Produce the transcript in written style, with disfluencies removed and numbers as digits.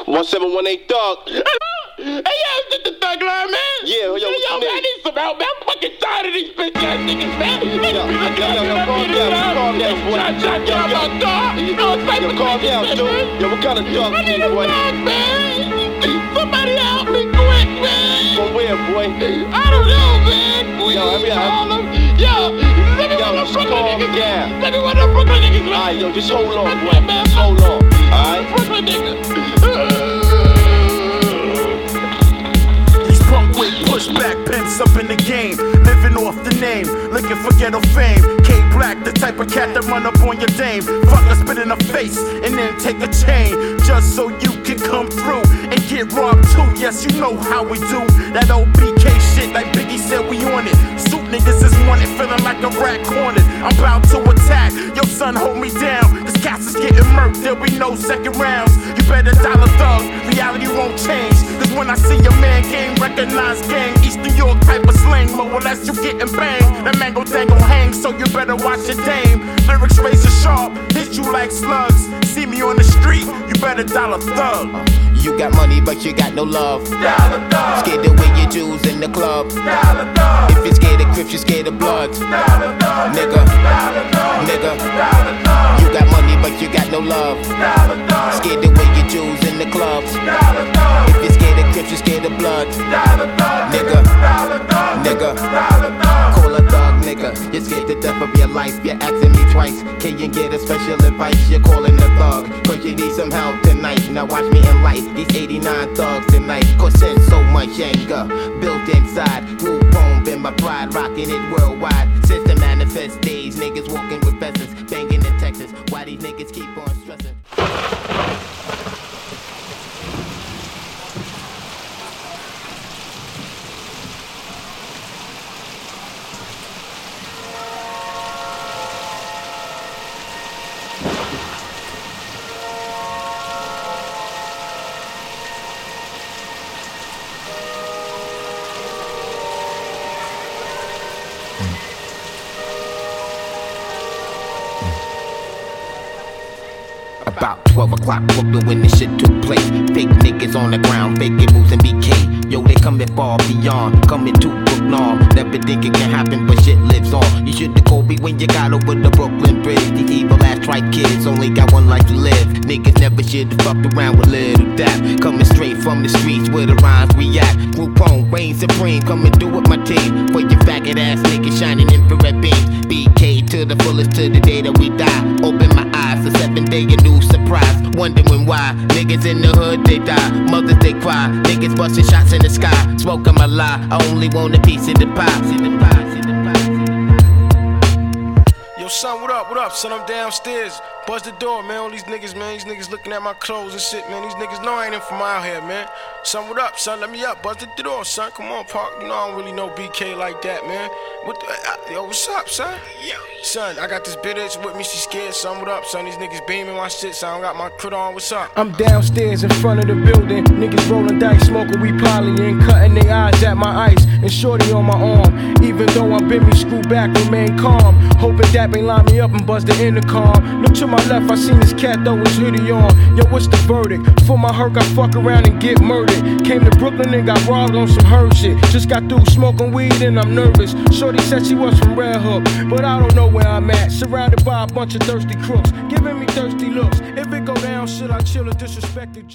1718 Thug. Hey, yo, this the Thug Life, man. Yeah, yo, man, I need some help, man. I'm fucking tired of these bitch ass niggas, man. Calm down, boy. Yo, calm down, dude. Yo, what kind of dog you need, boy? Somebody help me quick, man. From where, boy? I don't know, man. Just calm down. Let me one of them Brooklyn niggas, man. Alright, yo, just hold on, boy. Just hold on. Alright? Brooklyn niggas. Push back, pence up in the game, living off the name, looking for ghetto fame. K Black, the type of cat that run up on your dame. Fuck a spit in the face and then take a chain, just so you can come through and get robbed too. Yes, you know how we do that old BK shit, like Biggie said, we on it. Suit niggas is wanted, feeling like a rat cornered. I'm about to attack, yo son, hold me down. This cast is getting murked, there'll be no second rounds. You better dial a thug, reality won't change. Cause when I see your man game, recognize gang. East New York type of slang, more or less you getting banged. That man gon' hang, so you better watch your dame. Lyrics razor sharp, hit you like slugs. See me on the street, you better dial a thug. You got money, but you got no love. Dial a thug. Scared to wear your jewels in the club. Dial a thug. If you're scared of Crips, you're scared of Bloods. Dial a thug. Nigga, Dial a thug. nigga. Dial a thug. You got money, but you got no love. Dial a thug. Scared to wear your jewels in the clubs. Dial a thug. If you're scared of Crips, you're scared of Bloods. Dial a thug. Nigga, Dial a thug. nigga. Dial a thug. Call a thug, nigga. You're scared to death of your life. You're asking me twice. Can you get a special advice? You're calling a thug, cause you need some help tonight. Now watch me in life. These 89 thugs tonight. Causing so much anger built inside. Group home, been my pride, rocking it worldwide. Since the manifest days, niggas walking with pheasants, banging in Texas. Why these niggas keep on stressing? About 12 o'clock Brooklyn when this shit took place. Fake niggas on the ground, faking moves and BK. Yo, they coming far beyond, coming to Brooklyn. Never think it can happen, but shit lives on. You should've called me when you got over the Brooklyn Bridge. These evil ass trite kids only got one life to live. Niggas never should've fucked around with little Dap. Coming straight from the streets where the rhymes react. Group home, reign supreme, come and do it my team. For you faggot ass niggas shining infrared beams. BK to the fullest to the day that we die. Open my eyes, a 7-day a new surprise. Wondering why niggas in the hood they die, mothers they cry, niggas busting shots in the sky. Smoking my lie, I only want a piece of the pie. See the pie, see the pie, see the pie. Yo, son, what up? What up, son? I'm downstairs. Buzz the door, man. All these niggas, man. These niggas looking at my clothes and shit, man. These niggas know I ain't in from out here, man. Son, what up, son? Let me up. Buzz the door, son. Come on, Park. You know I don't really know BK like that, man. Yo, what's up, son? Yo. Son, I got this bitch with me. She scared, son. What up, son? These niggas beaming my shit, son. I don't got my crit on. What's up? I'm downstairs in front of the building. Niggas rolling dice, smoking weed, polying, cutting their eyes at my ice. And shorty on my arm. Even though I'm been me, screw back, remain calm. Hoping Dap ain't line me up and buzz the intercom. Look to my left, I seen this cat throw his hoodie on. Yo, what's the verdict? For my hurt, I fuck around and get murdered. Came to Brooklyn and got robbed on some herb shit. Just got through smoking weed and I'm nervous. Shorty said she was from Red Hook, but I don't know where I'm at. Surrounded by a bunch of thirsty crooks, giving me thirsty looks. If it go down, should I chill or disrespect it?